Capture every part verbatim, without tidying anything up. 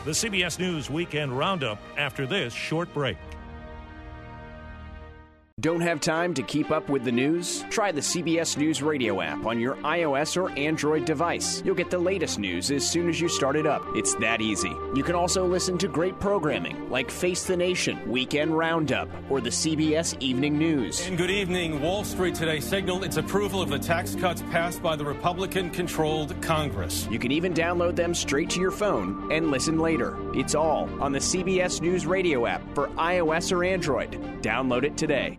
The C B S News Weekend Roundup after this short break. Don't have time to keep up with the news? Try the C B S News Radio app on your iOS or Android device. You'll get the latest news as soon as you start it up. It's that easy. You can also listen to great programming like Face the Nation, Weekend Roundup, or the C B S Evening News. And good evening. Wall Street today signaled its approval of the tax cuts passed by the Republican-controlled Congress. You can even download them straight to your phone and listen later. It's all on the C B S News Radio app for iOS or Android. Download it today.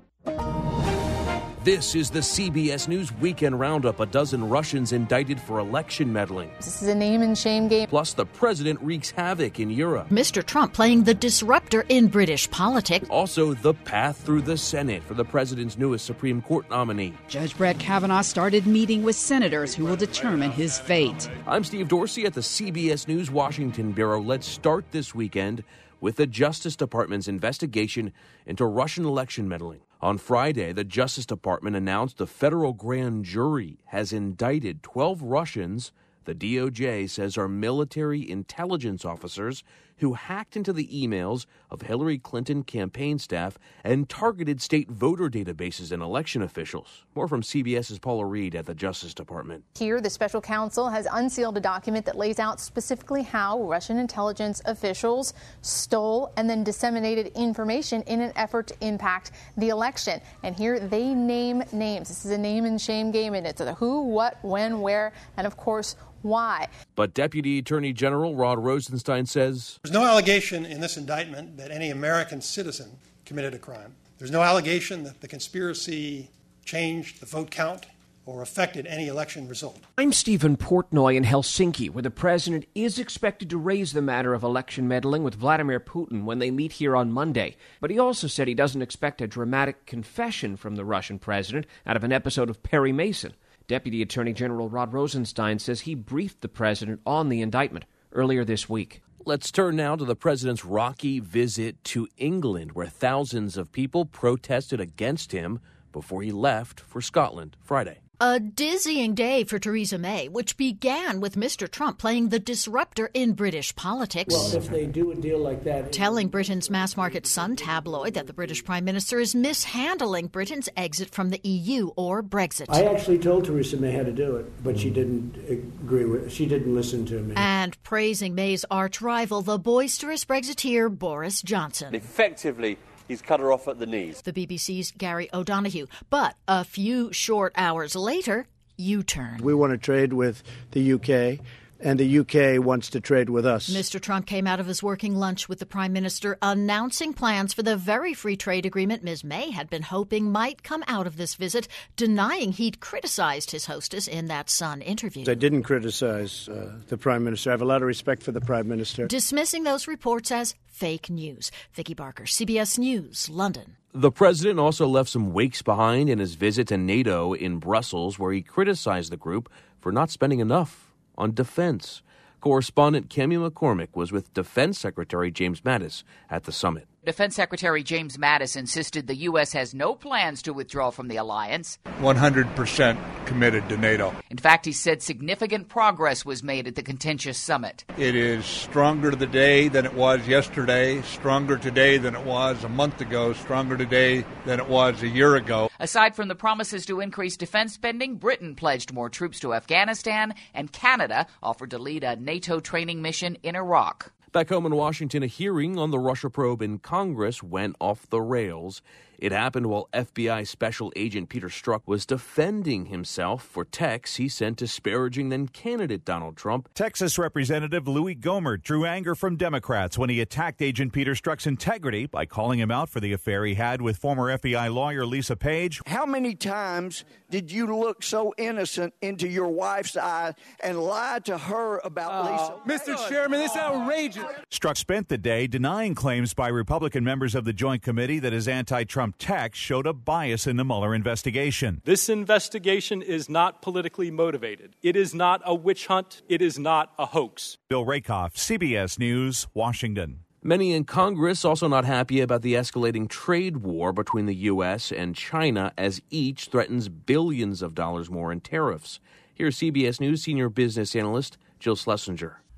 This is the C B S News Weekend Roundup. A dozen Russians indicted for election meddling. This is a name and shame game. Plus, the president wreaks havoc in Europe. Mister Trump playing the disruptor in British politics. Also, the path through the Senate for the president's newest Supreme Court nominee. Judge Brett Kavanaugh started meeting with senators who will determine his fate. I'm Steve Dorsey at the C B S News Washington Bureau. Let's start this weekend with the Justice Department's investigation into Russian election meddling. On Friday, the Justice Department announced the federal grand jury has indicted twelve Russians the D O J says are military intelligence officers who hacked into the emails of Hillary Clinton campaign staff and targeted state voter databases and election officials. More from CBS's Paula Reed at the Justice Department. Here, the special counsel has unsealed a document that lays out specifically how Russian intelligence officials stole and then disseminated information in an effort to impact the election. And here they name names. This is a name and shame game, and it's the who, what, when, where, and of course, why. But Deputy Attorney General Rod Rosenstein says there's no allegation in this indictment that any American citizen committed a crime. There's no allegation that the conspiracy changed the vote count or affected any election result. I'm Stephen Portnoy in Helsinki, where the president is expected to raise the matter of election meddling with Vladimir Putin when they meet here on Monday. But he also said he doesn't expect a dramatic confession from the Russian president out of an episode of Perry Mason. Deputy Attorney General Rod Rosenstein says he briefed the president on the indictment earlier this week. Let's turn now to the president's rocky visit to England, where thousands of people protested against him before he left for Scotland Friday. A dizzying day for Theresa May, which began with Mister Trump playing the disruptor in British politics. Well, if they do a deal like that... Telling Britain's mass-market Sun tabloid that the British Prime Minister is mishandling Britain's exit from the E U or Brexit. I actually told Theresa May how to do it, but she didn't agree with it. She didn't listen to me. And praising May's arch-rival, the boisterous Brexiteer Boris Johnson. Effectively, he's cut her off at the knees. The B B C's Gary O'Donoghue. But a few short hours later, U-turn. We want to trade with the U K, and the U K wants to trade with us. Mister Trump came out of his working lunch with the Prime Minister announcing plans for the very free trade agreement Miz May had been hoping might come out of this visit, denying he'd criticized his hostess in that Sun interview. I didn't criticize uh, the Prime Minister. I have a lot of respect for the Prime Minister. Dismissing those reports as fake news. Vicki Barker, C B S News, London. The president also left some wakes behind in his visit to NATO in Brussels, where he criticized the group for not spending enough on defense. Correspondent Kemi McCormick was with Defense Secretary James Mattis at the summit. Defense Secretary James Mattis insisted the U S has no plans to withdraw from the alliance. one hundred percent committed to NATO. In fact, he said significant progress was made at the contentious summit. It is stronger today than it was yesterday, stronger today than it was a month ago, stronger today than it was a year ago. Aside from the promises to increase defense spending, Britain pledged more troops to Afghanistan, and Canada offered to lead a NATO training mission in Iraq. Back home in Washington, a hearing on the Russia probe in Congress went off the rails. It happened while F B I Special Agent Peter Strzok was defending himself for texts he sent disparaging then-candidate Donald Trump. Texas Representative Louis Gohmert drew anger from Democrats when he attacked Agent Peter Strzok's integrity by calling him out for the affair he had with former F B I lawyer Lisa Page. How many times did you look so innocent into your wife's eye and lie to her about uh, Lisa? Mister Chairman, this is outrageous. Strzok spent the day denying claims by Republican members of the Joint Committee that his anti-Trump text showed a bias in the Mueller investigation. This investigation is not politically motivated. It is not a witch hunt. It is not a hoax. Bill Rakoff, C B S News, Washington. Many in Congress also not happy about the escalating trade war between the U S and China as each threatens billions of dollars more in tariffs. Here's C B S News senior business analyst Jill Schlesinger.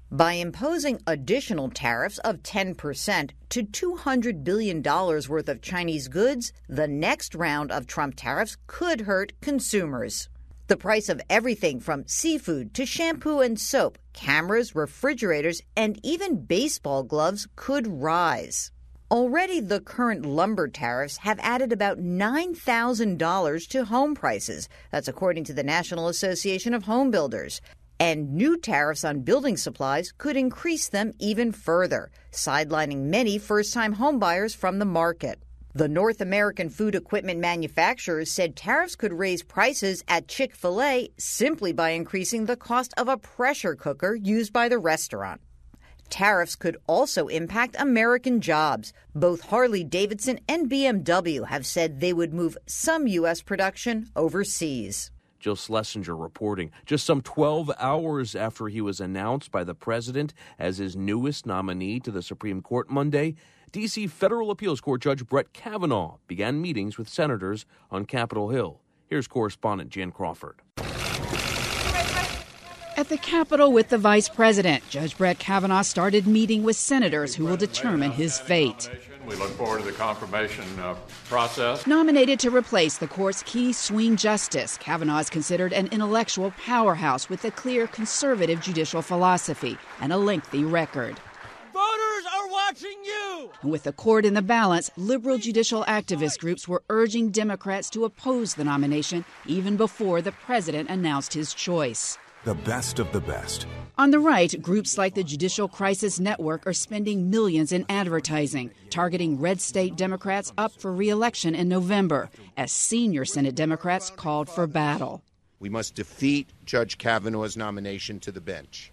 By imposing additional tariffs of ten percent to two hundred billion dollars worth of Chinese goods, the next round of Trump tariffs could hurt consumers. The price of everything from seafood to shampoo and soap, cameras, refrigerators, and even baseball gloves could rise. Already, the current lumber tariffs have added about nine thousand dollars to home prices. That's according to the National Association of Home Builders. And new tariffs on building supplies could increase them even further, sidelining many first-time homebuyers from the market. The North American food equipment manufacturers said tariffs could raise prices at Chick-fil-A simply by increasing the cost of a pressure cooker used by the restaurant. Tariffs could also impact American jobs. Both Harley-Davidson and B M W have said they would move some U S production overseas. Jill Schlesinger reporting. Just some twelve hours after he was announced by the president as his newest nominee to the Supreme Court Monday, D C Federal Appeals Court Judge Brett Kavanaugh began meetings with senators on Capitol Hill. Here's correspondent Jan Crawford. At the Capitol with the vice president, Judge Brett Kavanaugh started meeting with senators who will determine his fate. We look forward to the confirmation uh, process. Nominated to replace the court's key swing justice, Kavanaugh is considered an intellectual powerhouse with a clear conservative judicial philosophy and a lengthy record. Voters are watching you! And with the court in the balance, liberal judicial activist groups were urging Democrats to oppose the nomination even before the president announced his choice. The best of the best. On the right, groups like the Judicial Crisis Network are spending millions in advertising, targeting red state Democrats up for re-election in November, as senior Senate Democrats called for battle. We must defeat Judge Kavanaugh's nomination to the bench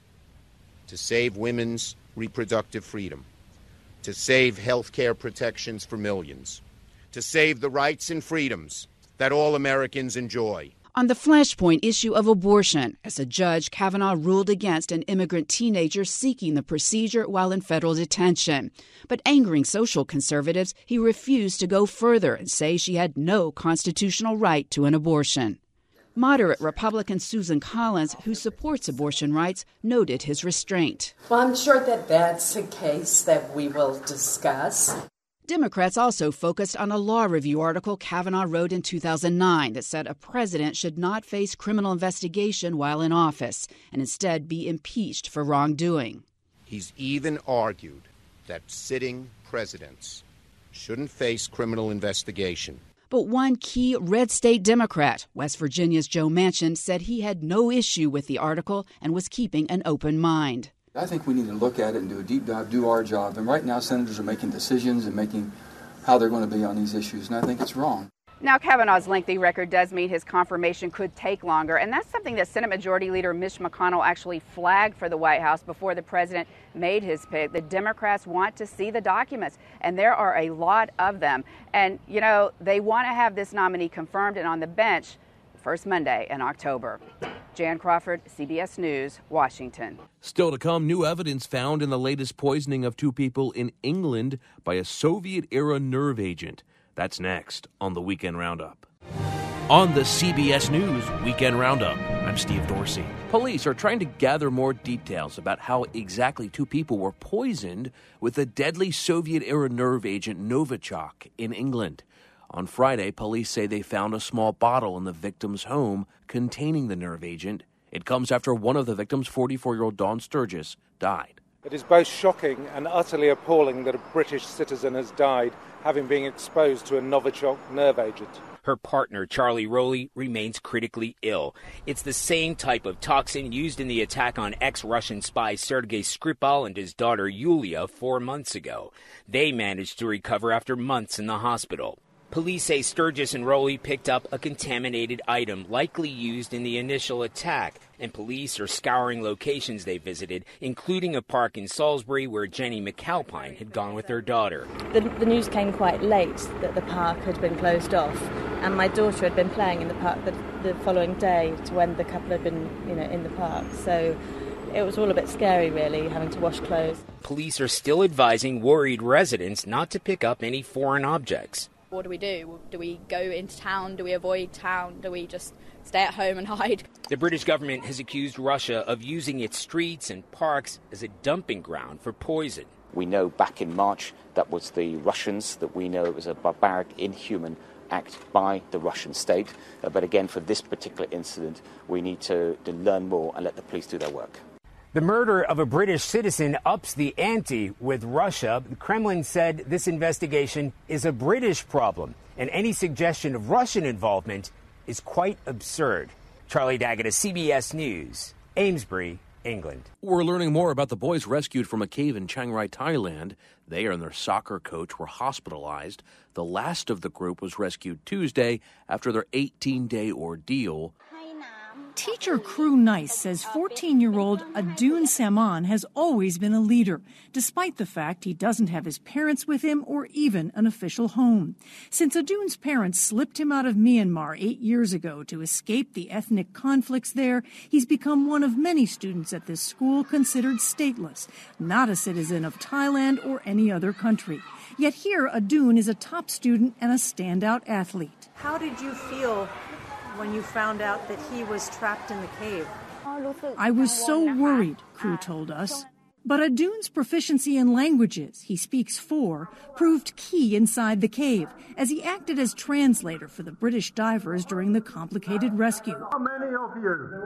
to save women's reproductive freedom, to save health care protections for millions, to save the rights and freedoms that all Americans enjoy. On the flashpoint issue of abortion, as a judge, Kavanaugh ruled against an immigrant teenager seeking the procedure while in federal detention. But angering social conservatives, he refused to go further and say she had no constitutional right to an abortion. Moderate Republican Susan Collins, who supports abortion rights, noted his restraint. Well, I'm sure that that's a case that we will discuss. Democrats also focused on a law review article Kavanaugh wrote in two thousand nine that said a president should not face criminal investigation while in office and instead be impeached for wrongdoing. He's even argued that sitting presidents shouldn't face criminal investigation. But one key red state Democrat, West Virginia's Joe Manchin, said he had no issue with the article and was keeping an open mind. I think we need to look at it and do a deep dive, do our job. And right now, senators are making decisions and making how they're going to be on these issues, and I think it's wrong. Now, Kavanaugh's lengthy record does mean his confirmation could take longer, and that's something that Senate Majority Leader Mitch McConnell actually flagged for the White House before the president made his pick. The Democrats want to see the documents, and there are a lot of them. And, you know, they want to have this nominee confirmed and on the bench first Monday in October. Jan Crawford, C B S News, Washington. Still to come, new evidence found in the latest poisoning of two people in England by a Soviet-era nerve agent. That's next on the Weekend Roundup. On the C B S News Weekend Roundup, I'm Steve Dorsey. Police are trying to gather more details about how exactly two people were poisoned with the deadly Soviet-era nerve agent Novichok in England. On Friday, police say they found a small bottle in the victim's home containing the nerve agent. It comes after one of the victims, forty-four-year-old Dawn Sturgis, died. It is both shocking and utterly appalling that a British citizen has died having been exposed to a Novichok nerve agent. Her partner, Charlie Rowley, remains critically ill. It's the same type of toxin used in the attack on ex-Russian spy Sergei Skripal and his daughter Yulia four months ago. They managed to recover after months in the hospital. Police say Sturgis and Rowley picked up a contaminated item likely used in the initial attack, and police are scouring locations they visited, including a park in Salisbury where Jenny McAlpine had gone with her daughter. The, the news came quite late that the park had been closed off, and my daughter had been playing in the park the, the following day to when the couple had been, you know, in the park. So it was all a bit scary, really, having to wash clothes. Police are still advising worried residents not to pick up any foreign objects. What do we do? Do we go into town? Do we avoid town? Do we just stay at home and hide. The British government has accused Russia of using its streets and parks as a dumping ground for poison. We know back in March that was the Russians, that we know it was a barbaric, inhuman act by the Russian state. Uh, but again, for this particular incident, we need to, to learn more and let the police do their work. The murder of a British citizen ups the ante with Russia. The Kremlin said this investigation is a British problem, and any suggestion of Russian involvement is quite absurd. Charlie Daggett, C B S News, Amesbury, England. We're learning more about the boys rescued from a cave in Chiang Rai, Thailand. They and their soccer coach were hospitalized. The last of the group was rescued Tuesday after their eighteen-day ordeal. Teacher Crew Nice says fourteen-year-old Adun Saman has always been a leader, despite the fact he doesn't have his parents with him or even an official home. Since Adun's parents slipped him out of Myanmar eight years ago to escape the ethnic conflicts there, he's become one of many students at this school considered stateless, not a citizen of Thailand or any other country. Yet here, Adun is a top student and a standout athlete. How did you feel when you found out that he was trapped in the cave? I was so worried, Crew told us. But Adun's proficiency in languages, he speaks four, proved key inside the cave as he acted as translator for the British divers during the complicated rescue. How many of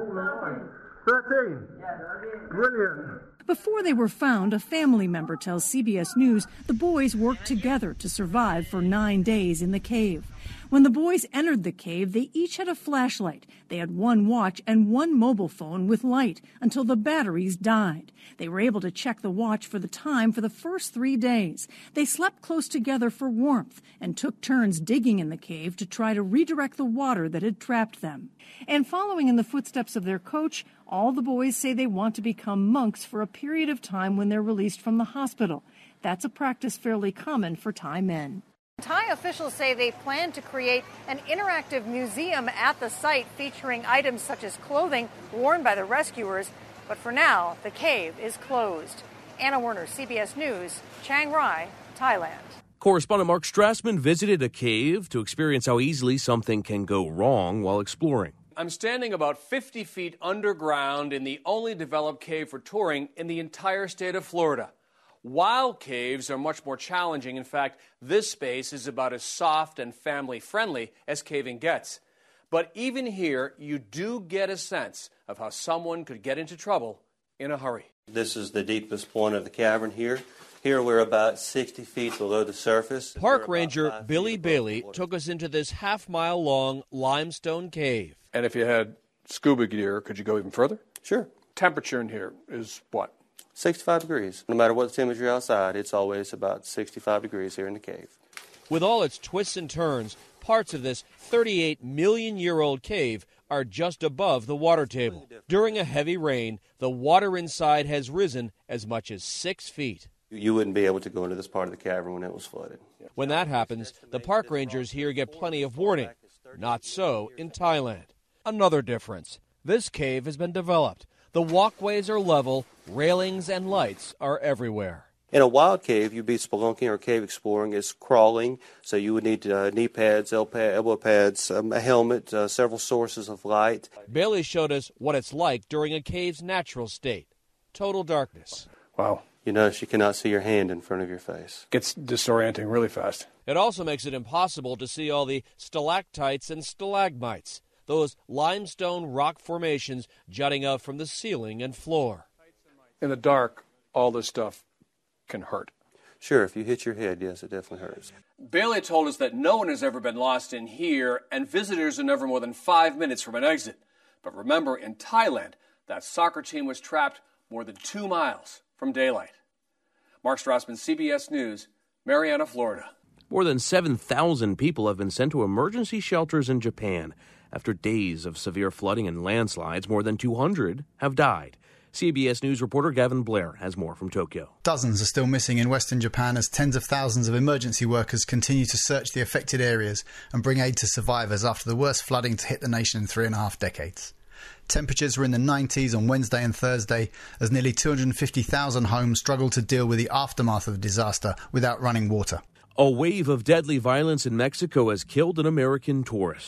you? thirteen. Brilliant. Before they were found, a family member tells C B S News the boys worked together to survive for nine days in the cave. When the boys entered the cave, they each had a flashlight. They had one watch and one mobile phone with light until the batteries died. They were able to check the watch for the time for the first three days. They slept close together for warmth and took turns digging in the cave to try to redirect the water that had trapped them. And following in the footsteps of their coach, all the boys say they want to become monks for a period of time when they're released from the hospital. That's a practice fairly common for Thai men. Thai officials say they plan to create an interactive museum at the site featuring items such as clothing worn by the rescuers. But for now, the cave is closed. Anna Werner, C B S News, Chiang Rai, Thailand. Correspondent Mark Strassman visited a cave to experience how easily something can go wrong while exploring. I'm standing about fifty feet underground in the only developed cave for touring in the entire state of Florida. Wild caves are much more challenging. In fact, this space is about as soft and family-friendly as caving gets. But even here, you do get a sense of how someone could get into trouble in a hurry. This is the deepest point of the cavern here. Here we're about sixty feet below the surface. Park ranger Billy Bailey took us into this half-mile-long limestone cave. And if you had scuba gear, could you go even further? Sure. Temperature in here is what? sixty-five degrees. No matter what the temperature outside, it's always about sixty-five degrees here in the cave. With all its twists and turns, parts of this thirty-eight million year old cave are just above the water table. During a heavy rain, the water inside has risen as much as six feet. You wouldn't be able to go into this part of the cavern when it was flooded. When that happens, the park rangers here get plenty of warning. Not so in Thailand. Another difference. This cave has been developed. The walkways are level, railings and lights are everywhere. In a wild cave, you'd be spelunking or cave exploring. It's crawling, so you would need uh, knee pads, elbow pads, um, a helmet, uh, several sources of light. Bailey showed us what it's like during a cave's natural state. Total darkness. Wow. You notice you cannot see your hand in front of your face. Gets disorienting really fast. It also makes it impossible to see all the stalactites and stalagmites, those limestone rock formations jutting up from the ceiling and floor. In the dark, all this stuff can hurt. Sure, if you hit your head, yes, it definitely hurts. Bailey told us that no one has ever been lost in here, and visitors are never more than five minutes from an exit. But remember, in Thailand, that soccer team was trapped more than two miles from daylight. Mark Strassman, C B S News, Marianna, Florida. More than seven thousand people have been sent to emergency shelters in Japan. After days of severe flooding and landslides, more than two hundred have died. C B S News reporter Gavin Blair has more from Tokyo. Dozens are still missing in western Japan as tens of thousands of emergency workers continue to search the affected areas and bring aid to survivors after the worst flooding to hit the nation in three and a half decades. Temperatures were in the nineties on Wednesday and Thursday as nearly two hundred fifty thousand homes struggled to deal with the aftermath of the disaster without running water. A wave of deadly violence in Mexico has killed an American tourist. Here's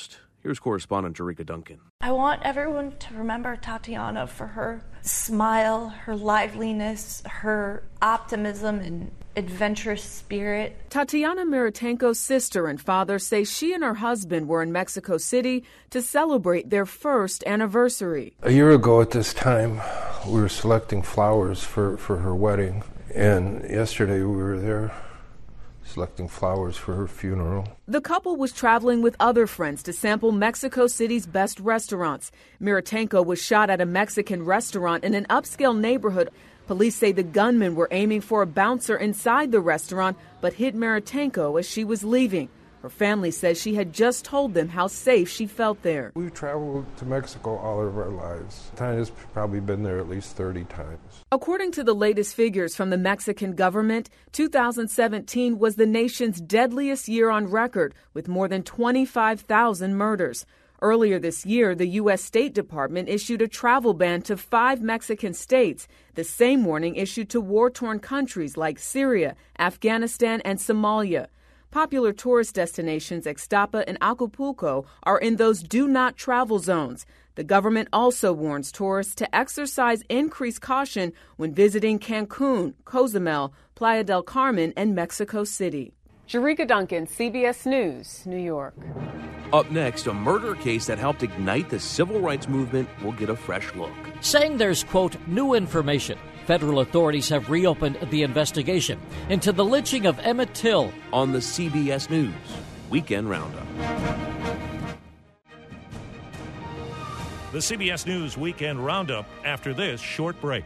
Here's correspondent Jerika Duncan. I want everyone to remember Tatiana for her smile, her liveliness, her optimism and adventurous spirit. Tatiana Mirotenko's sister and father say she and her husband were in Mexico City to celebrate their first anniversary. A year ago at this time, we were selecting flowers for, for her wedding, and yesterday we were there selecting flowers for her funeral. The couple was traveling with other friends to sample Mexico City's best restaurants. Mirotenko was shot at a Mexican restaurant in an upscale neighborhood. Police say the gunmen were aiming for a bouncer inside the restaurant, but hit Mirotenko as she was leaving. Her family says she had just told them how safe she felt there. We've traveled to Mexico all of our lives. Tanya's probably been there at least thirty times. According to the latest figures from the Mexican government, two thousand seventeen was the nation's deadliest year on record, with more than twenty-five thousand murders. Earlier this year, the U S State Department issued a travel ban to five Mexican states, the same warning issued to war-torn countries like Syria, Afghanistan, and Somalia. Popular tourist destinations Ixtapa and Acapulco are in those do-not-travel zones. The government also warns tourists to exercise increased caution when visiting Cancun, Cozumel, Playa del Carmen, and Mexico City. Jerika Duncan, C B S News, New York. Up next, a murder case that helped ignite the civil rights movement will get a fresh look. Saying there's, quote, new information. Federal authorities have reopened the investigation into the lynching of Emmett Till. On the C B S News Weekend Roundup. The C B S News Weekend Roundup after this short break.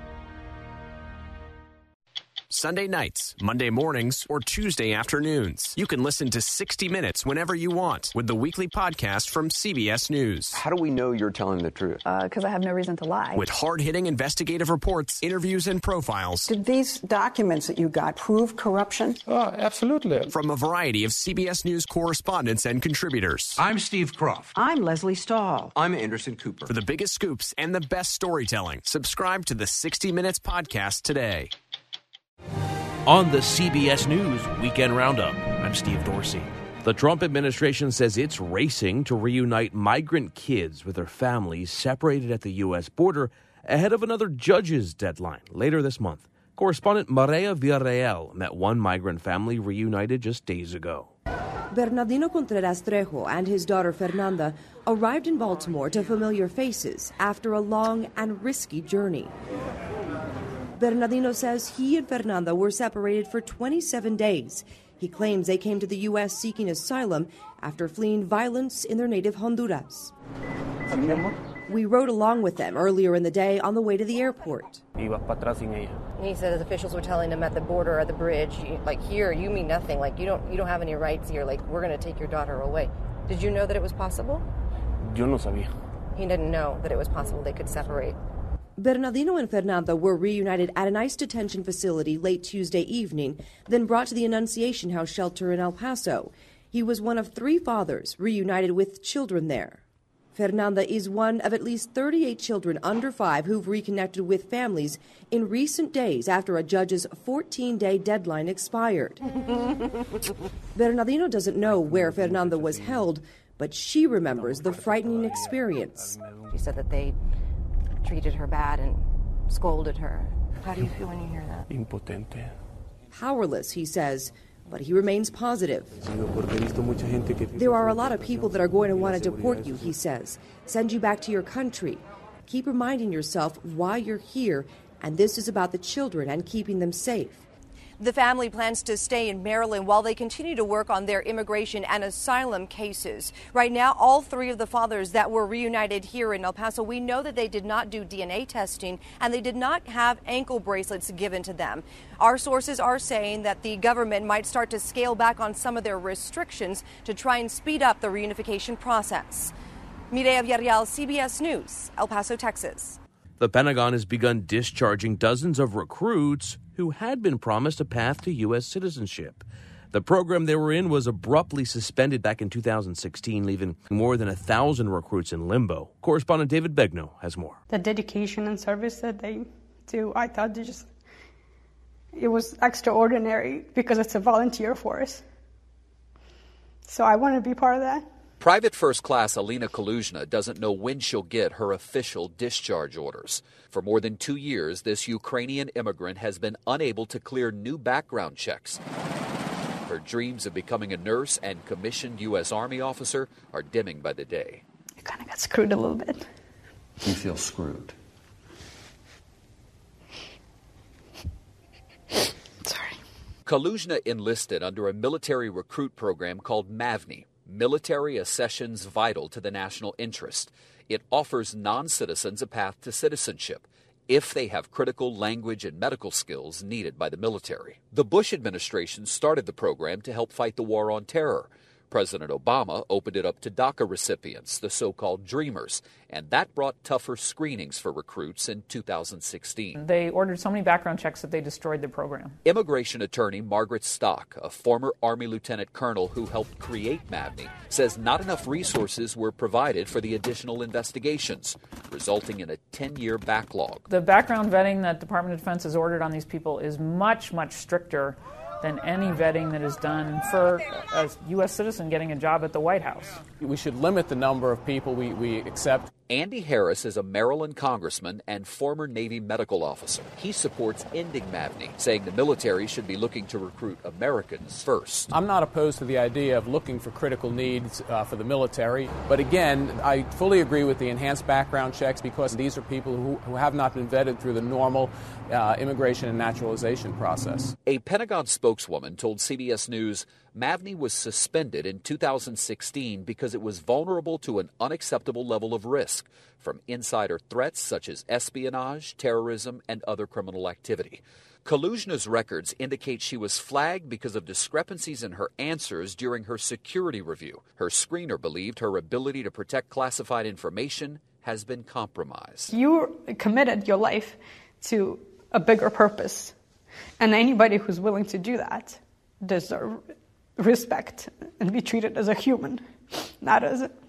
Sunday nights, Monday mornings, or Tuesday afternoons. You can listen to sixty minutes whenever you want with the weekly podcast from C B S News. How do we know you're telling the truth? Because uh, I have no reason to lie. With hard-hitting investigative reports, interviews, and profiles. Did these documents that you got prove corruption? Oh, absolutely. From a variety of C B S News correspondents and contributors. I'm Steve Croft. I'm Leslie Stahl. I'm Anderson Cooper. For the biggest scoops and the best storytelling, subscribe to the sixty minutes podcast today. On the C B S News Weekend Roundup, I'm Steve Dorsey. The Trump administration says it's racing to reunite migrant kids with their families separated at the U S border ahead of another judge's deadline later this month. Correspondent Maria Villarreal met one migrant family reunited just days ago. Bernardino Contreras Trejo and his daughter Fernanda arrived in Baltimore to familiar faces after a long and risky journey. Bernardino says he and Fernanda were separated for twenty-seven days. He claims they came to the U S seeking asylum after fleeing violence in their native Honduras. We rode along with them earlier in the day on the way to the airport. He said his officials were telling him at the border, at the bridge, like, here, you mean nothing. Like, you don't you don't have any rights here. Like, we're going to take your daughter away. Did you know that it was possible? Yo no sabía. He didn't know that it was possible they could separate. Bernardino and Fernanda were reunited at an ICE detention facility late Tuesday evening, then brought to the Annunciation House shelter in El Paso. He was one of three fathers reunited with children there. Fernanda is one of at least thirty-eight children under five who've reconnected with families in recent days after a judge's fourteen-day deadline expired. Bernardino doesn't know where Fernanda was held, but she remembers the frightening experience. She said that they treated her bad and scolded her. How do you feel when you hear that? Impotente. Powerless, he says, but he remains positive. There are a lot of people that are going to want to deport you, he says. Send you back to your country. Keep reminding yourself why you're here, and this is about the children and keeping them safe. The family plans to stay in Maryland while they continue to work on their immigration and asylum cases. Right now, all three of the fathers that were reunited here in El Paso, we know that they did not do D N A testing and they did not have ankle bracelets given to them. Our sources are saying that the government might start to scale back on some of their restrictions to try and speed up the reunification process. Mireya Villarreal, C B S News, El Paso, Texas. The Pentagon has begun discharging dozens of recruits who had been promised a path to U S citizenship. The program they were in was abruptly suspended back in two thousand sixteen, leaving more than a thousand recruits in limbo. Correspondent David Begnaud has more. The dedication and service that they do, I thought they just, it was extraordinary because it's a volunteer force. So I want to be part of that. Private First Class Alina Kaluzhna doesn't know when she'll get her official discharge orders. For more than two years, this Ukrainian immigrant has been unable to clear new background checks. Her dreams of becoming a nurse and commissioned U S Army officer are dimming by the day. You kind of got screwed a little bit. You feel screwed. Sorry. Kaluzhna enlisted under a military recruit program called MAVNI, Military Accessions Vital to the National Interest. It offers non-citizens a path to citizenship if they have critical language and medical skills needed by the military. The Bush administration started the program to help fight the war on terror. President Obama opened it up to DACA recipients, the so-called Dreamers, and that brought tougher screenings for recruits in two thousand sixteen. They ordered so many background checks that they destroyed the program. Immigration attorney Margaret Stock, a former Army lieutenant colonel who helped create MAVNI, says not enough resources were provided for the additional investigations, resulting in a ten-year backlog. The background vetting that Department of Defense has ordered on these people is much, much stricter than any vetting that is done for a U S citizen getting a job at the White House. We should limit the number of people we, we accept. Andy Harris is a Maryland congressman and former Navy medical officer. He supports ending MAVNI, saying the military should be looking to recruit Americans first. I'm not opposed to the idea of looking for critical needs uh, for the military, but again, I fully agree with the enhanced background checks because these are people who, who have not been vetted through the normal uh, immigration and naturalization process. A Pentagon spokeswoman told C B S News MAVNI was suspended in two thousand sixteen because it was vulnerable to an unacceptable level of risk from insider threats such as espionage, terrorism, and other criminal activity. Kaluzhna's records indicate she was flagged because of discrepancies in her answers during her security review. Her screener believed her ability to protect classified information has been compromised. You committed your life to a bigger purpose, and anybody who's willing to do that deserves respect and be treated as a human, not as a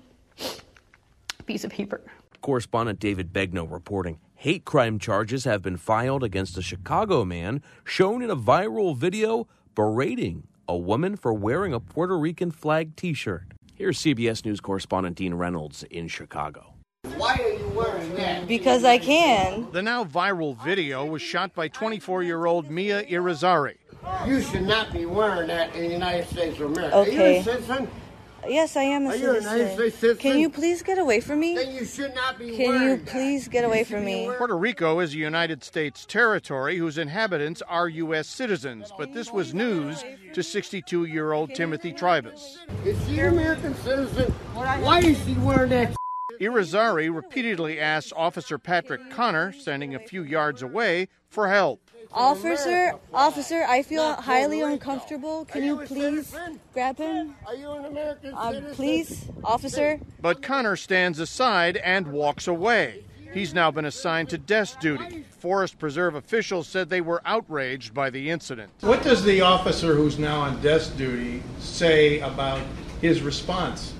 piece of paper. Correspondent David Begnaud reporting. Hate crime charges have been filed against a Chicago man shown in a viral video berating a woman for wearing a Puerto Rican flag T-shirt. Here's C B S News correspondent Dean Reynolds in Chicago. Why are you wearing that? Because I can. The now viral video was shot by twenty-four-year-old Mia Irizarry. You should not be wearing that in the United States of America. Okay. Are you a citizen? Yes, I am a Are citizen. you a United States citizen? Can you please get away from me? Then you should not be Can wearing you that. please get You away should from be me? wearing- Puerto Rico is a United States territory whose inhabitants are U S citizens, but this was news to sixty-two-year-old Timothy Tribus. Is she an American citizen? Why is she wearing that? Irizarry repeatedly asked Officer Patrick Connor, standing a few yards away, for help. Officer, officer, I feel Not highly Puerto Rico. uncomfortable. Can Are you you a please citizen? grab him? Are you an American Uh, citizen? please, officer. But Connor stands aside and walks away. He's now been assigned to desk duty. Forest Preserve officials said they were outraged by the incident. What does the officer who's now on desk duty say about his response?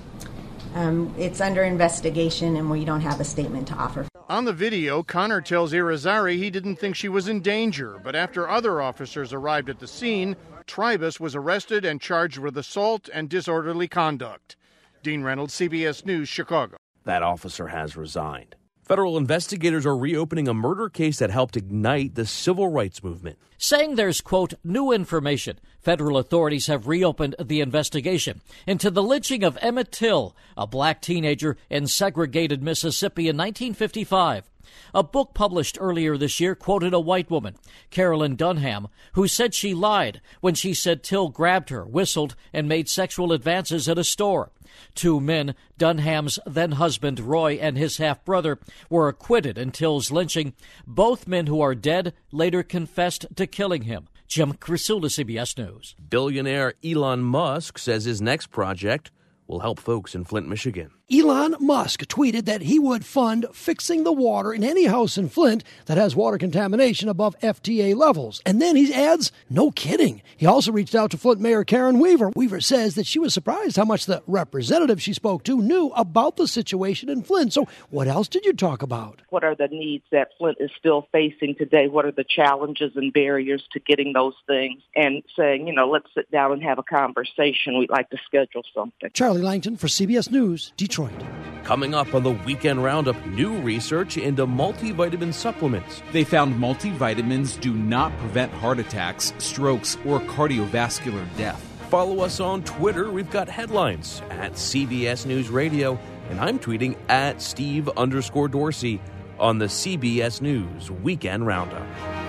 Um, it's under investigation and we don't have a statement to offer. On the video, Connor tells Irizarry he didn't think she was in danger, but after other officers arrived at the scene, Tribus was arrested and charged with assault and disorderly conduct. Dean Reynolds, C B S News, Chicago. That officer has resigned. Federal investigators are reopening a murder case that helped ignite the civil rights movement. Saying there's, quote, new information, federal authorities have reopened the investigation into the lynching of Emmett Till, a black teenager in segregated Mississippi in nineteen fifty-five. A book published earlier this year quoted a white woman, Carolyn Dunham, who said she lied when she said Till grabbed her, whistled, and made sexual advances at a store. Two men, Dunham's then-husband Roy and his half-brother, were acquitted in Till's lynching. Both men who are dead later confessed to killing him. Jim Crisula, C B S News. Billionaire Elon Musk says his next project will help folks in Flint, Michigan. Elon Musk tweeted that he would fund fixing the water in any house in Flint that has water contamination above F T A levels. And then he adds, no kidding. He also reached out to Flint Mayor Karen Weaver. Weaver says that she was surprised how much the representative she spoke to knew about the situation in Flint. So what else did you talk about? What are the needs that Flint is still facing today? What are the challenges and barriers to getting those things? And saying, you know, let's sit down and have a conversation. We'd like to schedule something. Charlie Langton for C B S News, Detroit. Coming up on the Weekend Roundup, new research into multivitamin supplements. They found multivitamins do not prevent heart attacks, strokes, or cardiovascular death. Follow us on Twitter. We've got headlines at C B S News Radio, and I'm tweeting at Steve underscore Dorsey on the C B S News Weekend Roundup.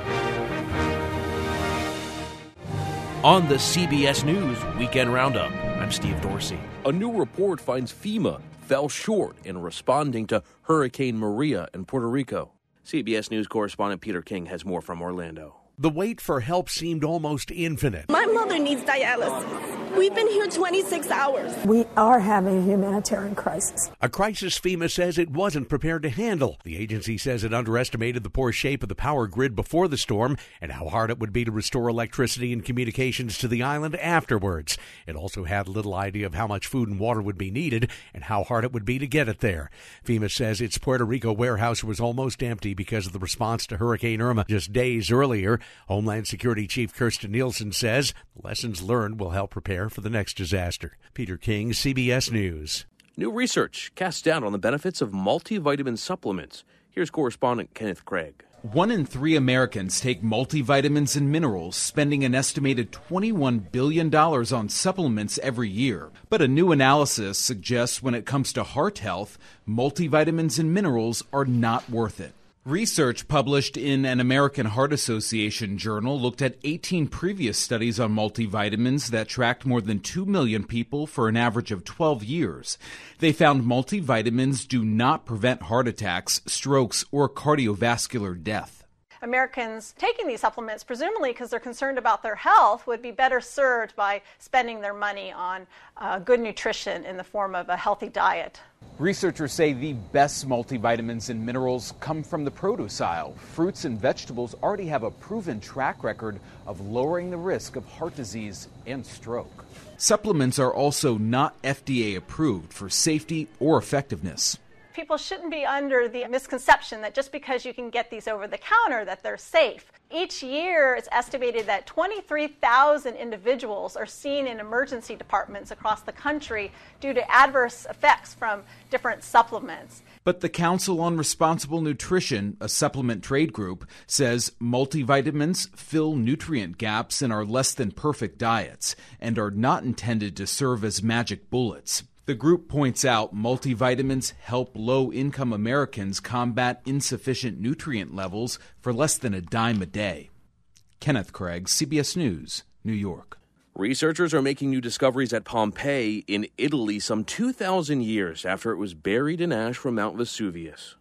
On the C B S News Weekend Roundup, I'm Steve Dorsey. A new report finds FEMA fell short in responding to Hurricane Maria in Puerto Rico. C B S News correspondent Peter King has more from Orlando. The wait for help seemed almost infinite. My mother needs dialysis. We've been here twenty-six hours. We are having a humanitarian crisis. A crisis FEMA says it wasn't prepared to handle. The agency says it underestimated the poor shape of the power grid before the storm and how hard it would be to restore electricity and communications to the island afterwards. It also had little idea of how much food and water would be needed and how hard it would be to get it there. FEMA says its Puerto Rico warehouse was almost empty because of the response to Hurricane Irma just days earlier. Homeland Security Chief Kirstjen Nielsen says lessons learned will help prepare for the next disaster. Peter King, C B S News. New research casts doubt on the benefits of multivitamin supplements. Here's correspondent Kenneth Craig. One in three Americans take multivitamins and minerals, spending an estimated twenty-one billion dollars on supplements every year. But a new analysis suggests when it comes to heart health, multivitamins and minerals are not worth it. Research published in an American Heart Association journal looked at eighteen previous studies on multivitamins that tracked more than two million people for an average of twelve years. They found multivitamins do not prevent heart attacks, strokes, or cardiovascular death. Americans taking these supplements, presumably because they're concerned about their health, would be better served by spending their money on uh, good nutrition in the form of a healthy diet. Researchers say the best multivitamins and minerals come from the produce aisle. Fruits and vegetables already have a proven track record of lowering the risk of heart disease and stroke. Supplements are also not F D A approved for safety or effectiveness. People shouldn't be under the misconception that just because you can get these over the counter that they're safe. Each year, it's estimated that twenty-three thousand individuals are seen in emergency departments across the country due to adverse effects from different supplements. But the Council on Responsible Nutrition, a supplement trade group, says multivitamins fill nutrient gaps in our less than perfect diets and are not intended to serve as magic bullets. The group points out multivitamins help low-income Americans combat insufficient nutrient levels for less than a dime a day. Kenneth Craig, C B S News, New York. Researchers are making new discoveries at Pompeii in Italy some two thousand years after it was buried in ash from Mount Vesuvius.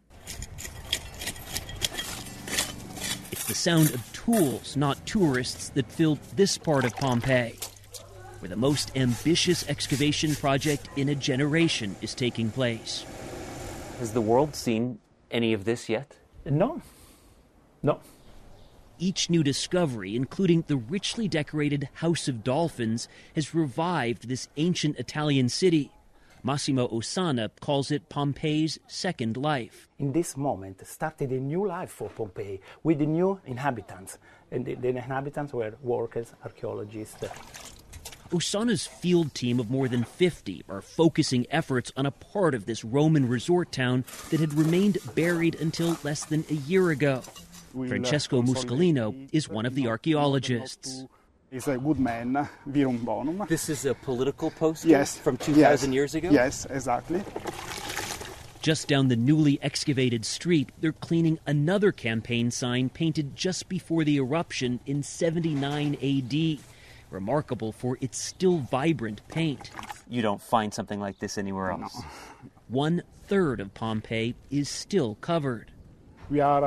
It's the sound of tools, not tourists, that filled this part of Pompeii, where the most ambitious excavation project in a generation is taking place. Has the world seen any of this yet? No. No. Each new discovery, including the richly decorated House of Dolphins, has revived this ancient Italian city. Massimo Ossana calls it Pompeii's second life. In this moment started a new life for Pompeii with the new inhabitants. And the, the inhabitants were workers, archaeologists. Ossana's field team of more than fifty are focusing efforts on a part of this Roman resort town that had remained buried until less than a year ago. Francesco Muscolino is one of the archaeologists. Is a good man, virum bonum. This is a political poster yes. from two thousand yes. years ago? Yes, exactly. Just down the newly excavated street, they're cleaning another campaign sign painted just before the eruption in seventy-nine A D. Remarkable for its still vibrant paint. You don't find something like this anywhere else. No. One third of Pompeii is still covered. We are uh,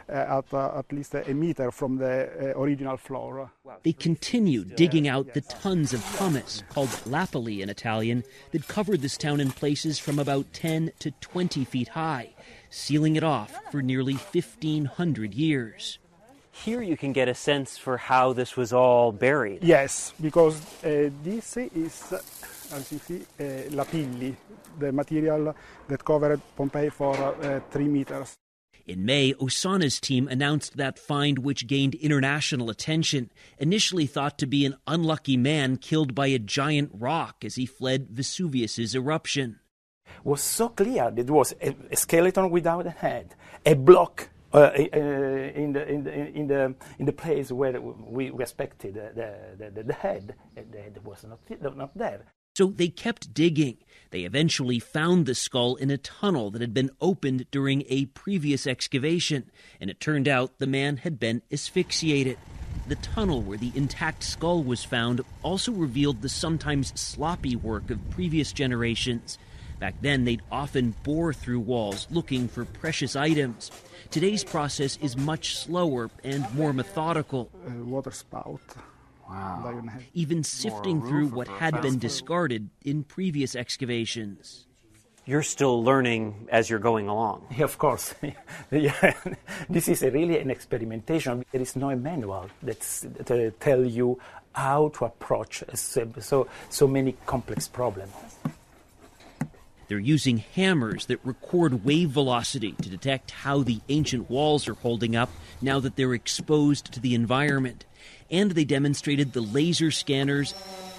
uh, at uh, at least a meter from the uh, original floor. They continued digging out the tons of pumice, called lapilli in Italian, that covered this town in places from about ten to twenty feet high, sealing it off for nearly fifteen hundred years. Here you can get a sense for how this was all buried. Yes, because uh, this is, uh, as you see, uh, lapilli, the material that covered Pompeii for uh, three meters. In May, Ossana's team announced that find, which gained international attention, initially thought to be an unlucky man killed by a giant rock as he fled Vesuvius's eruption. It was so clear that it was a, a skeleton without a head, a block uh, uh, in the in the in the in the place where we respected the the, the, the head. The head was not not there. So they kept digging. They eventually found the skull in a tunnel that had been opened during a previous excavation, and it turned out the man had been asphyxiated. The tunnel where the intact skull was found also revealed the sometimes sloppy work of previous generations. Back then, they'd often bore through walls looking for precious items. Today's process is much slower and more methodical. Uh, water spout. Wow. Even sifting through what had been discarded in previous excavations. You're still learning as you're going along. Yeah, of course. Yeah. This is a really an experimentation. There is no manual that's, that tell you how to approach so, so many complex problems. They're using hammers that record wave velocity to detect how the ancient walls are holding up now that they're exposed to the environment. And they demonstrated the laser scanners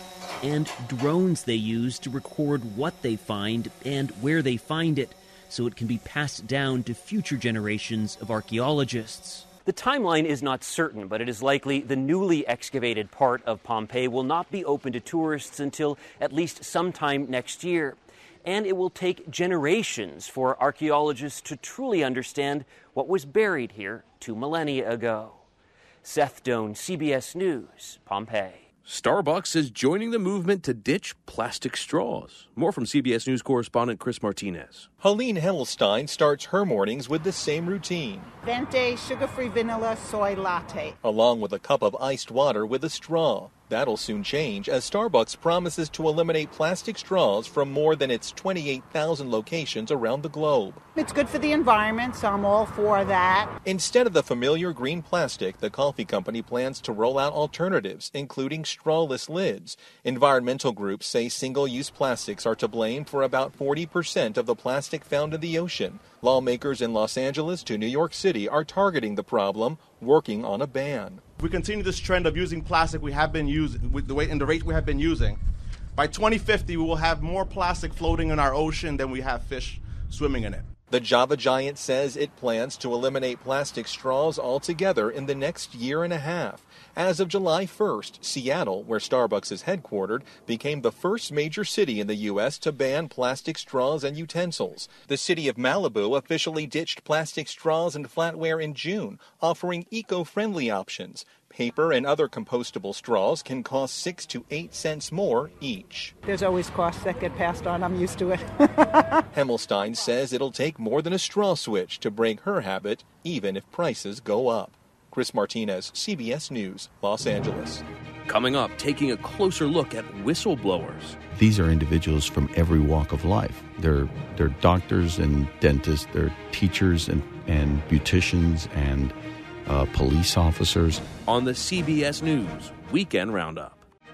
and drones they use to record what they find and where they find it, so it can be passed down to future generations of archaeologists. The timeline is not certain, but it is likely the newly excavated part of Pompeii will not be open to tourists until at least sometime next year. And it will take generations for archaeologists to truly understand what was buried here two millennia ago. Seth Doan, C B S News, Pompeii. Starbucks is joining the movement to ditch plastic straws. More from C B S News correspondent Chris Martinez. Helene Himmelstein starts her mornings with the same routine. Venti sugar-free vanilla soy latte. Along with a cup of iced water with a straw. That'll soon change as Starbucks promises to eliminate plastic straws from more than its twenty-eight thousand locations around the globe. It's good for the environment, so I'm all for that. Instead of the familiar green plastic, the coffee company plans to roll out alternatives, including strawless lids. Environmental groups say single-use plastics are to blame for about forty percent of the plastic found in the ocean. Lawmakers in Los Angeles to New York City are targeting the problem, working on a ban. If we continue this trend of using plastic we have been using, with the way and the rate we have been using, by twenty fifty we will have more plastic floating in our ocean than we have fish swimming in it. The Java Giant says it plans to eliminate plastic straws altogether in the next year and a half. As of July first, Seattle, where Starbucks is headquartered, became the first major city in the U S to ban plastic straws and utensils. The city of Malibu officially ditched plastic straws and flatware in June, offering eco-friendly options. Paper and other compostable straws can cost six to eight cents more each. There's always costs that get passed on. I'm used to it. Himmelstein says it'll take more than a straw switch to break her habit, even if prices go up. Chris Martinez, C B S News, Los Angeles. Coming up, taking a closer look at whistleblowers. These are individuals from every walk of life. They're they're doctors and dentists, they're teachers and, and beauticians and uh, police officers. On the C B S News Weekend Roundup.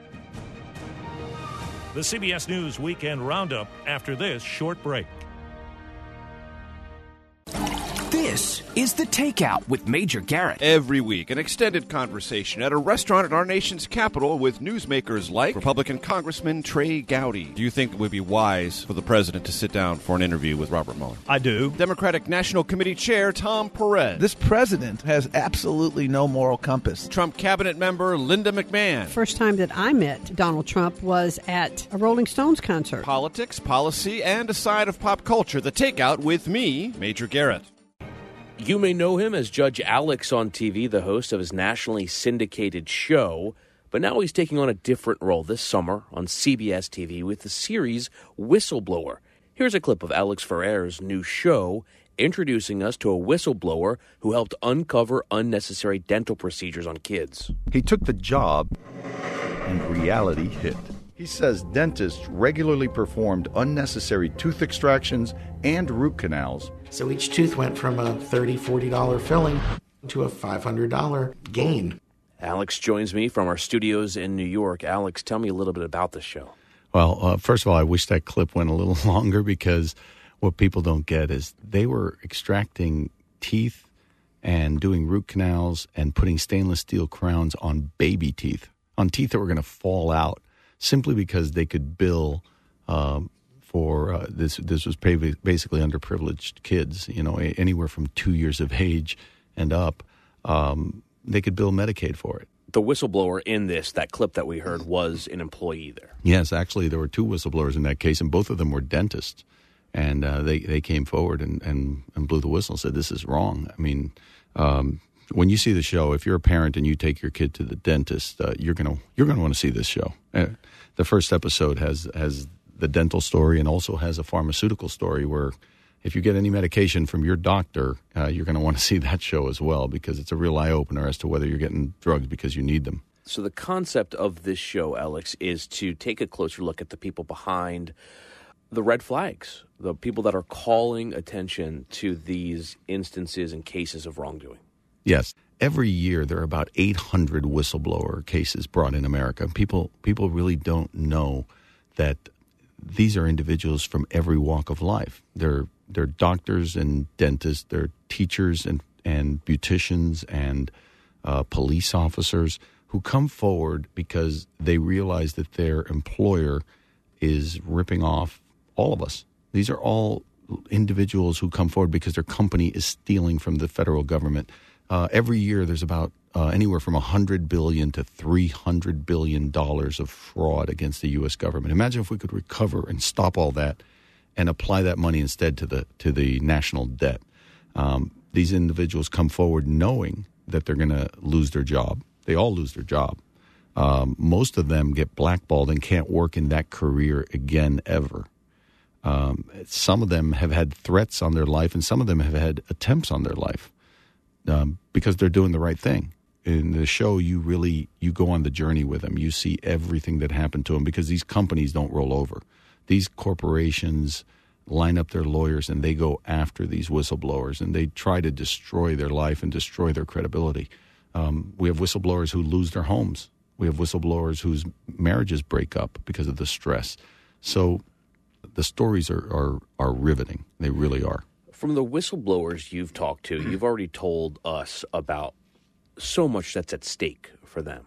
The C B S News Weekend Roundup after this short break. This is The Takeout with Major Garrett. Every week, an extended conversation at a restaurant in our nation's capital with newsmakers like Republican Congressman Trey Gowdy. Do you think it would be wise for the president to sit down for an interview with Robert Mueller? I do. Democratic National Committee Chair Tom Perez. This president has absolutely no moral compass. Trump cabinet member Linda McMahon. First time that I met Donald Trump was at a Rolling Stones concert. Politics, policy, and a side of pop culture. The Takeout with me, Major Garrett. You may know him as Judge Alex on T V, the host of his nationally syndicated show, but now he's taking on a different role this summer on C B S T V with the series Whistleblower. Here's a clip of Alex Ferrer's new show, introducing us to a whistleblower who helped uncover unnecessary dental procedures on kids. He took the job, and reality hit. He says dentists regularly performed unnecessary tooth extractions and root canals. So each tooth went from a thirty dollars, forty dollars filling to a five hundred dollars gain. Alex joins me from our studios in New York. Alex, tell me a little bit about the show. Well, uh, first of all, I wish that clip went a little longer, because what people don't get is they were extracting teeth and doing root canals and putting stainless steel crowns on baby teeth, on teeth that were going to fall out, simply because they could bill um, for uh, this. This was basically underprivileged kids, you know, anywhere from two years of age and up. Um, they could bill Medicaid for it. The whistleblower in this, that clip that we heard, was an employee there. Yes, actually, there were two whistleblowers in that case, and both of them were dentists. And uh, they, they came forward and, and, and blew the whistle and said, this is wrong. I mean, um, when you see the show, if you're a parent and you take your kid to the dentist, uh, you're gonna you're gonna want to see this show. Uh, the first episode has has the dental story and also has a pharmaceutical story where if you get any medication from your doctor, uh, you're going to want to see that show as well, because it's a real eye-opener as to whether you're getting drugs because you need them. So the concept of this show, Alex, is to take a closer look at the people behind the red flags, the people that are calling attention to these instances and cases of wrongdoing. Yes. Every year there are about eight hundred whistleblower cases brought in America. People people really don't know that these are individuals from every walk of life. They're they're doctors and dentists, they're teachers and, and beauticians and uh, police officers who come forward because they realize that their employer is ripping off all of us. These are all individuals who come forward because their company is stealing from the federal government. Uh, every year there's about uh, anywhere from one hundred billion dollars to three hundred billion dollars of fraud against the U S government. Imagine if we could recover and stop all that and apply that money instead to the to the national debt. Um, these individuals come forward knowing that they're going to lose their job. They all lose their job. Um, most of them get blackballed and can't work in that career again ever. Um, some of them have had threats on their life, and some of them have had attempts on their life um, because they're doing the right thing. In the show, you really you go on the journey with them. You see everything that happened to them because these companies don't roll over. These corporations line up their lawyers and they go after these whistleblowers and they try to destroy their life and destroy their credibility. Um, we have whistleblowers who lose their homes. We have whistleblowers whose marriages break up because of the stress. So the stories are, are, are riveting. They really are. From the whistleblowers you've talked to, you've already told us about so much that's at stake for them.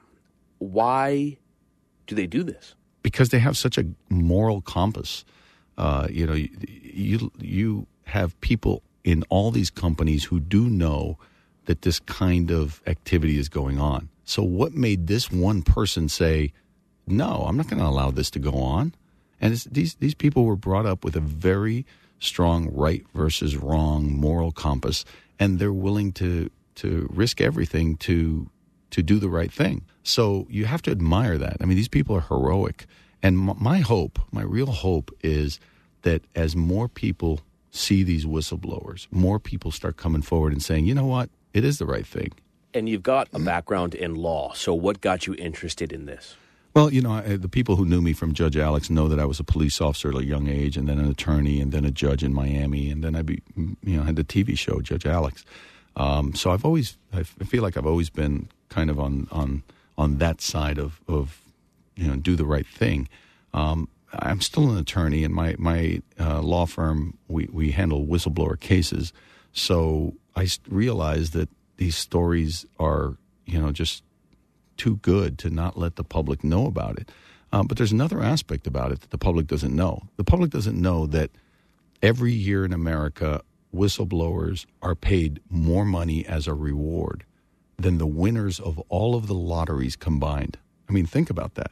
Why do they do this? Because they have such a moral compass. Uh, you know, you, you you have people in all these companies who do know that this kind of activity is going on. So what made this one person say, no, I'm not going to allow this to go on? And it's, these these people were brought up with a very strong right versus wrong moral compass, and they're willing to to risk everything to to do the right thing. So you have to admire that. I mean, these people are heroic. And my hope, my real hope is that as more people see these whistleblowers, more people start coming forward and saying, you know what, it is the right thing. And you've got a background in law. So what got you interested in this? Well, you know, I, the people who knew me from Judge Alex know that I was a police officer at a young age, and then an attorney, and then a judge in Miami, and then I be, you know, had the T V show Judge Alex. Um, so I've always, I feel like I've always been kind of on on on that side of, of you know, do the right thing. Um, I'm still an attorney, and my my uh, law firm, we we handle whistleblower cases. So I realized that these stories are, you know, just too good to not let the public know about it. Um, but there's another aspect about it that the public doesn't know. The public doesn't know that every year in America, whistleblowers are paid more money as a reward than the winners of all of the lotteries combined. I mean, think about that.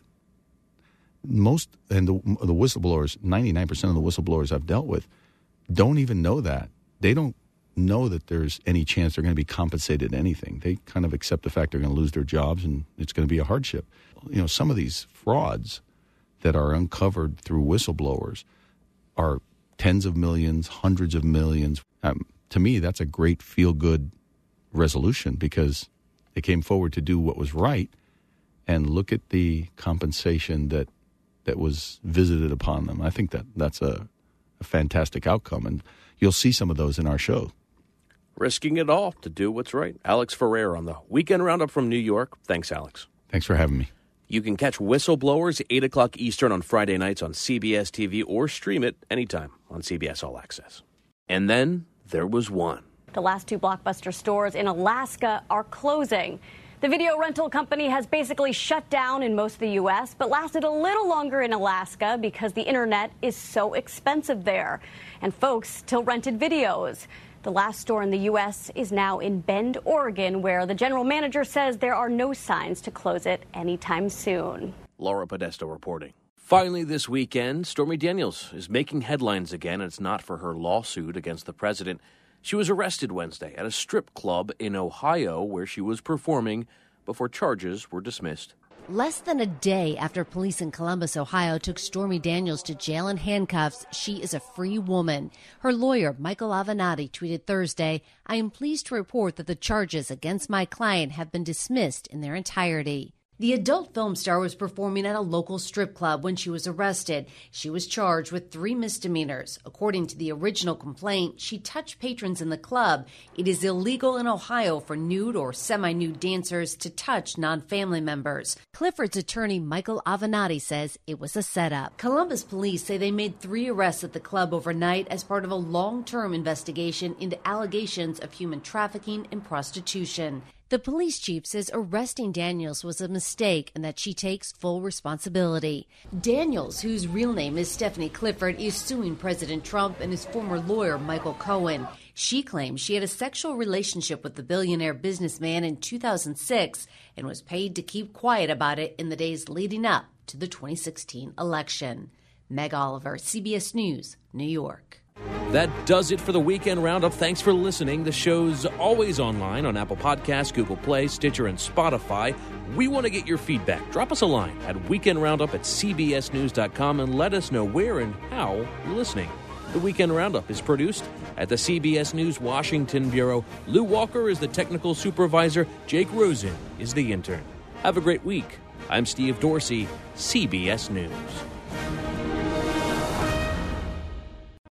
Most, and the, the whistleblowers, ninety-nine percent of the whistleblowers I've dealt with don't even know that. They don't know that there's any chance they're going to be compensated anything. They kind of accept the fact they're going to lose their jobs and it's going to be a hardship. You know, some of these frauds that are uncovered through whistleblowers are tens of millions, hundreds of millions. Um, to me, that's a great feel-good resolution because they came forward to do what was right, and look at the compensation that that was visited upon them. I think that that's a, a fantastic outcome, and you'll see some of those in our show. Risking it all to do what's right. Alex Ferrer on the Weekend Roundup from New York. Thanks, Alex. Thanks for having me. You can catch Whistleblowers eight o'clock Eastern on Friday nights on C B S T V or stream it anytime on C B S All Access. And then there was one. The last two Blockbuster stores in Alaska are closing. The video rental company has basically shut down in most of the U S, but lasted a little longer in Alaska because the internet is so expensive there, and folks still rented videos. The last store in the U S is now in Bend, Oregon, where the general manager says there are no signs to close it anytime soon. Laura Podesta reporting. Finally this weekend, Stormy Daniels is making headlines again, and it's not for her lawsuit against the president. She was arrested Wednesday at a strip club in Ohio where she was performing before charges were dismissed. Less than a day after police in Columbus, Ohio, took Stormy Daniels to jail in handcuffs, she is a free woman. Her lawyer, Michael Avenatti, tweeted Thursday, "I am pleased to report that the charges against my client have been dismissed in their entirety." The adult film star was performing at a local strip club when she was arrested. She was charged with three misdemeanors. According to the original complaint, she touched patrons in the club. It is illegal in Ohio for nude or semi-nude dancers to touch non-family members. Clifford's attorney, Michael Avenatti, says it was a setup. Columbus police say they made three arrests at the club overnight as part of a long-term investigation into allegations of human trafficking and prostitution. The police chief says arresting Daniels was a mistake and that she takes full responsibility. Daniels, whose real name is Stephanie Clifford, is suing President Trump and his former lawyer, Michael Cohen. She claims she had a sexual relationship with the billionaire businessman in two thousand six and was paid to keep quiet about it in the days leading up to the twenty sixteen election. Meg Oliver, C B S News, New York. That does it for the Weekend Roundup. Thanks for listening. The show's always online on Apple Podcasts, Google Play, Stitcher, and Spotify. We want to get your feedback. Drop us a line at weekend roundup at c b s news dot com and let us know where and how you're listening. The Weekend Roundup is produced at the C B S News Washington Bureau. Lou Walker is the technical supervisor. Jake Rosen is the intern. Have a great week. I'm Steve Dorsey, C B S News.